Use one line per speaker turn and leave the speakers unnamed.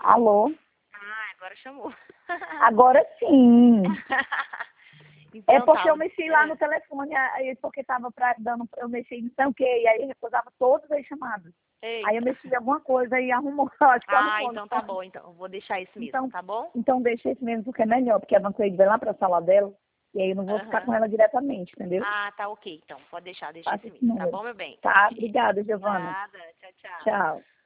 Alô?
Ah, agora chamou.
Agora sim.
Então,
É porque
tá.
eu mexi lá no telefone, aí porque tava eu mexi em não sei o quê, e aí recusava todas as chamadas. Aí eu
Eita.
mexi em alguma coisa e arrumou, acho que
Ah,
arrumou.
então tá bom. Então, eu vou deixar isso mesmo,
Então,
tá bom?
então deixa esse mesmo porque é melhor, porque a Vancoide vai lá pra sala dela, e aí eu não vou ficar
Aham.
com ela diretamente, entendeu?
Ah, tá ok. Então, pode deixar, deixa
Passa
esse
esse
mesmo. Tá
número.
bom, meu bem?
Tá? Obrigada, Giovana.
Nada. Tchau, tchau.
Tchau.